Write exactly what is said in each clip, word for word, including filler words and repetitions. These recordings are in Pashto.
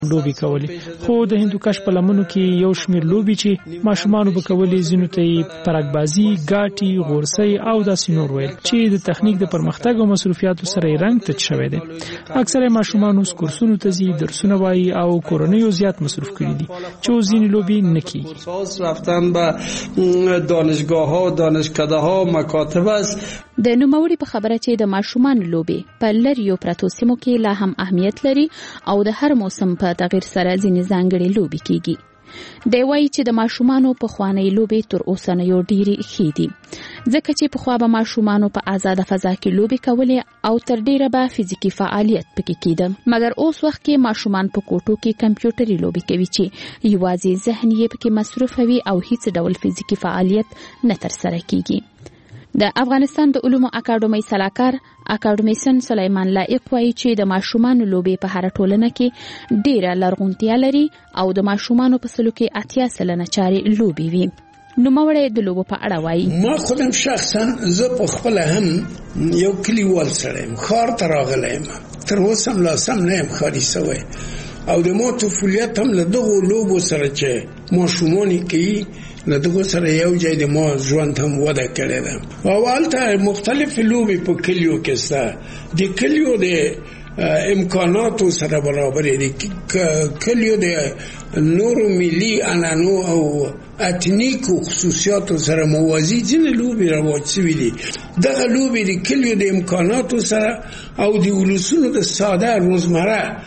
لوبي کولې. خو د هندوکش په لمنو کې یو شمېر لوبي چې ماشومان به کولې ځینو ته پرګبازي، ګاټي، غورسي او داسې نور ویل چې د تخنیک د پرمختګ او مصروفیاتو سره رنګ تچ شوی دی. اکثره ماشومان اوس کورسونو ته ځي، درسونه وایي او کورنۍ زیات مصروف کړي دي چې ځینې لوبي نه کیږي. رفتن به دانشگاه‌ها، دانشکده‌ها، مکاتب است. د نوموړي په خبره چې د ماشومان لوبي په لریو پرتو سیمو کې لا هم اهمیت لري او د هر موسم په تغیر سره ځینې ځانګړي لوبي کیږي. دی وایي چې د ماشومانو په خوانی لوبي تر اوسنیو ډېری ښې دي، ځکه چې په خوا به ماشومانو په آزاده فضا کې لوبي کولې او تر ډیره به فزیکی فعالیت پکې کېده. مګر اوس وخت کې ماشومان په کوټو کې کمپیوټري لوبي کوي چې یوازې ذهن یې پکې مصروف وي او هیڅ ډول فزیکی فعالیت نه تر سره کیږي. د افغانستان د علومو اکاډمۍ سلاکار اکاډمیسن سلیمان لایق وایي چې د ماشومانو لوبي په هر ټولنه کې ډیره لرغونتیا لري او د ماشومانو په سلو کې اتیا سلنه چاري لوبي وي. نوموړی د لوبو په اړه وایي: ما خودم شخصا زه په خپل هم یو کلیوال سره یم، ښار ته راغلی یم، تر اوسه هم لا سم نه یم ښاري سوی او د ما طفولیت هم له دغو لوبو سره چې ماشومان یې کوي له دغو سره یو ځای د ما ژوند هم وده کړې ده. او هلته مختلفې لوبې په کلیو کې شته، د کلیو د امکاناتو سره برابرې دي، کلیو د نورو ملي عنعنو او اتنیکو خصوصیاتو سره موازی ځینې لوبې رواج شوي دي. دغه لوبې د کلیو د امکاناتو سره او د ولسونو د ساده روزمره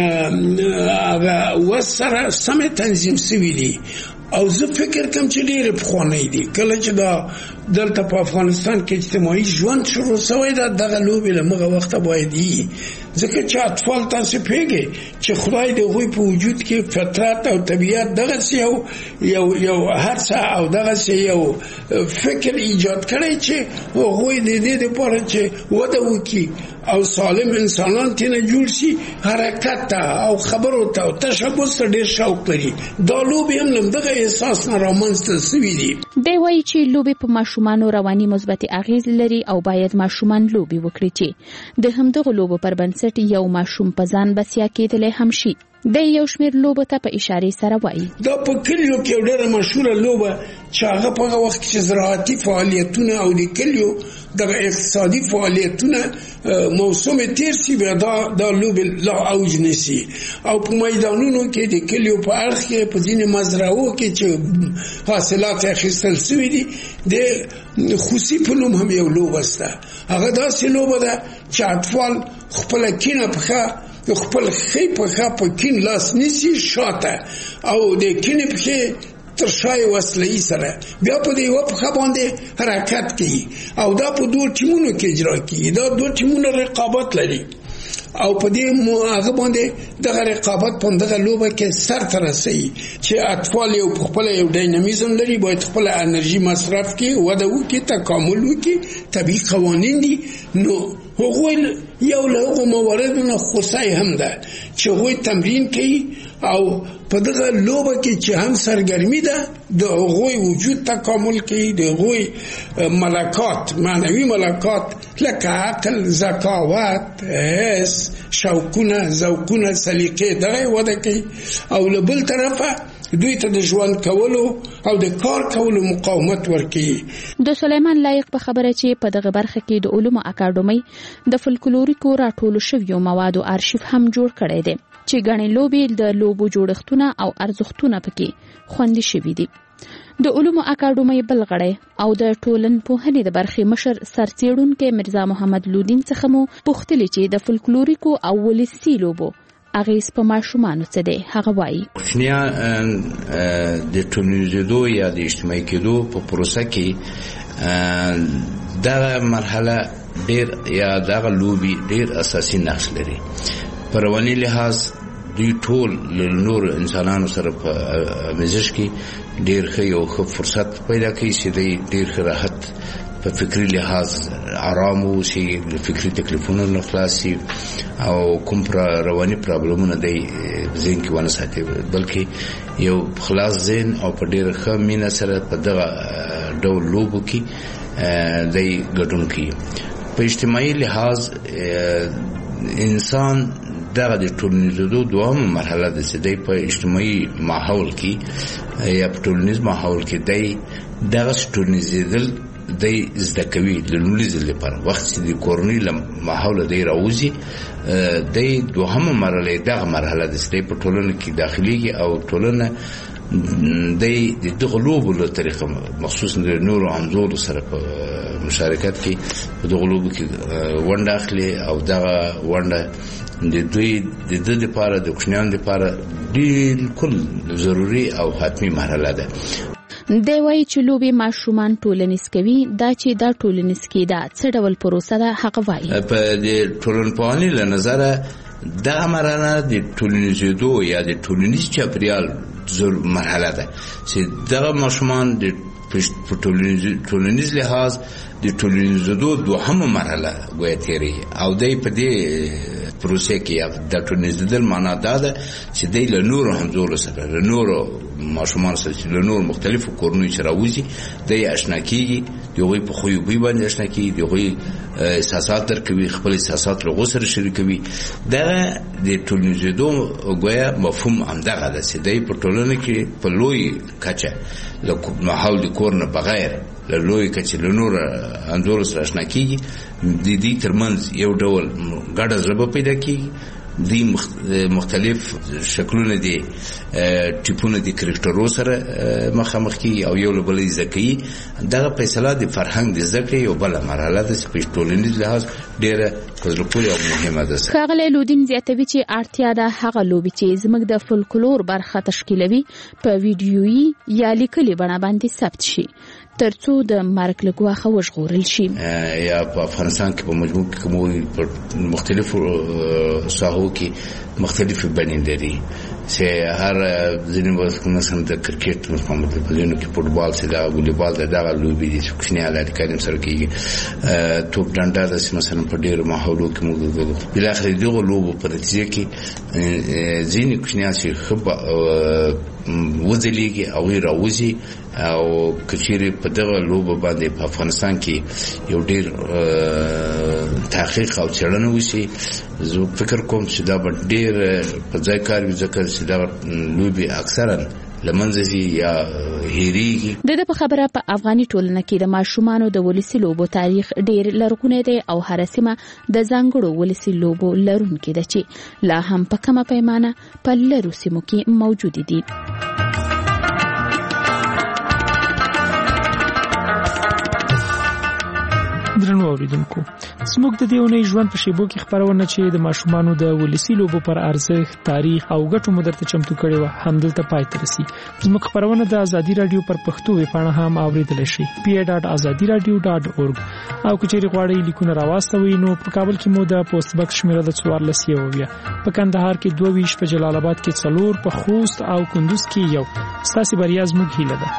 هغه وسره سمې تنظیم شوي دي او زه فکر کوم چې ډېرې پخوانۍ دي. کله چې دا دلته په افغانستان کې اجتماعي ژوند شروع شوی ده، دغه لوبې له هغه وخته باید وي، ځکه چې اطفال تاسو پوهېږئ چې خدای د هغوی په وجود کې فطرت او طبیعت دغسې یو یو یو هڅه او دغسې یو فکر ایجاد کړی چې هغوی د دې دپاره چې وده وکړي او سالم انسانان ترېنه جوړ شي، حرکت ته او خبرو ته او تشبث ته ډېر شوق لري. دا لوبې هم له همدغه احساس نه رامنځته شوي دي. دی وایي چې لوبې په ماشومانو رواني مثبت اغیز لري او باید ماشومان لوبې وکړي چې د همدغو لوبو پر بنسټ یو ماشوم په ځان بسیا کېدلی هم شي. د یو شمېر لوبو ته په اشارې سره وایي: دا په کلیو کې یو ډېره مشهوره لوبه چې هغه په هغه وخت کې زراعتي فعالیتونه او د کلیو دغه اقتصادي فعالیتونه موسم تیر شي بیا دا دا لوبې لا اوج نیسي او په میدانونو کې د کلیو په اړخ کې په ځینې مزرعو کې چې حاصلات اخیستل شوي دي د خوسي په نوم هم یو لوبه شته. هغه داسې لوبه ده چې اطفال خپله کینه پښه خپل خې پښه په کین لاس نیسي شاته او د کینې پښې تر شای وسلې سره بیا په دې یوه پښه باندې حرکت کوي او دا په دوه ټیمونو کې اجرا کیږي. دا دوه ټیمونه رقابت لري او په دې هغه باندې دغه رقابت په دغه لوبه کې سر ته رسوي چې اطفال یو خپل یو ډاینامیزم لري، باید خپل انرژي مصرف کړي، وده وکړي، تکامل وکړي، طبیعي قوانین دي. نو هغوی یو له هغو مواردو نه خوسای هم ده چې هغوی تمرین کوي او په دغه لوبه کې چې هم سرګرمي ده د هغوی وجود تکامل کوي، د هغوی ملکات معنوي ملکات لکه عقل، ذکاوت، حس، شوقونه، ذوقونه، سلیقې دغه وده کوي او له بل طرفه دوی ته د ژوند کولو او د کار کولو مقاومت ورکوي. د سلیمان لایق په خبره چې په دغه برخه کې د علومو اکاډمۍ د فولکلوریکو راټولو شویو موادو آرشیف هم جوړ کړی دی چې ګڼې لوبې د لوبو جوړښتونه او ارزښتونه پکې خوندي شوي دي. د علومو اکاډمۍ بل غړی او د ټولنپوهنې د برخې مشر سرڅېړونکی مرزا محمد لودین څخه مو پوښتلي چې د فولکلوریکو او ولسي لوبو اغیز په ماشومانو څه دی. هغه وایي: کوچنیان د ټولنیزېدو یا د اجتماعي کېدو په پروسه کې دغه مرحله ډېر یا دغه لوبې ډېر اساسي نقش لري. په رواني لحاظ دوی ټول له نورو انسانانو سره په مزج کې ډېر ښه یو ښه فرصت پیدا کوي چې دوی ډېر ښه راحت په فکري لحاظ آرام اوسي، له فکري تکلیفونو نه خلاص شي او کوم رواني پرابلمونه دی ذهن کې ونه ساتي، بلکې یو خلاص ذهن او په ډېره ښه مینه سره په دغه ډول لوبو کې دی ګډون کوي. په اجتماعي لحاظ انسان دغه د ټولنیزېدو دوهم مرحله ده چې دی په اجتماعي ماحول کې یا په ټولنیز ماحول کې دی دغه ټولنیزېدل دی زده کوي د لومړي ځل لپاره وخت چې د کورنۍ له ماحوله دی راوځي دی دوهمه مرحله دغه مرحله ده چې دی په ټولنه کې داخليږي او ټولنه دی د دغه لوبو له طریقه مخصوصا د نورو انځورو سره په مشارکت کې په دغه لوبو کې ونډه اخلي او دغه ونډه د دوی د د لپاره د کوچنیانو لپاره بالکل ضروري او حتمی مرحله ده. دی وایي چې لوبې ماشومان ټولنیز کوي دا چې دا ټولنیز کېدا څه ډول پروسه ده هغه وایي. په د ټولنپوهنې له نظره دغه مرحله د ټولنیزېدو یا د ټولنیز چاپریال مرحله ده چې دغه ماشومان د ټولنیز لحاظ د ټولنیزېدو دوهمه مرحله ګویا تیری او دی په دې پروسه کې د ټولنیزېدل معنا دا ده چې دی له نورو همزولو سره له نورو ماشومان سره چې له نورو مختلفو کورنیو چې راوځي دی اشنا کېږي د هغوی په خوی بوی باندې اشنا کېږي د هغوی احساسات درکوي خپل احساسات له هغو سره شریکوي. دغه د ټولنیزېدو ګویا مفهوم همدغه ده چې دی په ټولنه کې په لوی کچه له ماحول د کور نه بغیر له لوی کچې له نورو انځورو سره اشنا کېږي د دې ترمنځ یو ډول ګډه ژبه پیدا کېږي دی مختلف شکلونه دي ټیپونه دي کرکټرو سره مخامخ کی او یو له بلې ځکه دغه فیصله د فرهنګ د ځکه یو بل مرحله د سپیشټولینز لحاظ ډیره پزلپوري او مهمه ده. خاغله لودین زیاتوي چې اړتیا ده هغه لوبي چې زموږ د فولکلور برخه تشکیلوي په ویډیويي یا لیکلي بڼه باندې ثبت شي ترڅو د مرګ له ګواښه وژغورل شي. یا په افغانستان کې په مجموع کې کومو مختلفو ساحو کې مختلفې بڼې لري چې هر ځینې وخت مثلا د کرکټ مثلا په ځینو کې فوټبال چې دا والیبال دا دغه لوبې دي چې کوچني حالات کریم سره کېږي توپ ډنډه ده چې مثلا په ډېرو ماحولو کې موږ بالاخره دغه لوبو په نتیجه کې ځینې کوچنیان چې ښه وځلیږي او یې راوځي او کچېرې په دغه لوبه باندې په افغانستان کې یو ډېر تحقیق او څېړنه وشي زه فکر کوم چې دا به ډېر په ځای کار وي ځکه چې دغه لوبې اکثرا لمنځه یا هېرېږي. د ده په خبره په افغاني ټولنه کې د ماشومانو د ولسي لوبو تاریخ ډېر لرغونی دی او هره سیمه د ځانګړو ولسي لوبو لرونکې ده چې لا هم په کمه پیمانه په لرو سیمو کې موجودې دي. درنو اوریدونکو زموږ د دې اونۍ ژوند په شیبو کې خبرونه چې د ماشومانو د ولسي لوبو پر ارزښت تاریخ او ګټو مو درته چمتو کړې وه همدلته پای ته رسي. زموږ خبرونه د ازادي رادیو پر پښتو ویبپاڼه هم اوریدلی شئ پی ای ډاټ ازادي رادیو ډاټ اورګ او که چیرې غواړئ لیکونه راواستوئ نو په کابل کې مو د پوسټ بکس شمیره د څوارلس یو اویا په کندهار کې دوه ویشت په جلال آباد کې څلور په خوست او کندوز کې یو. ستاسې بریا زموږ هیله ده.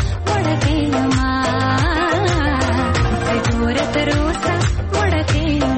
Rosa, Morate.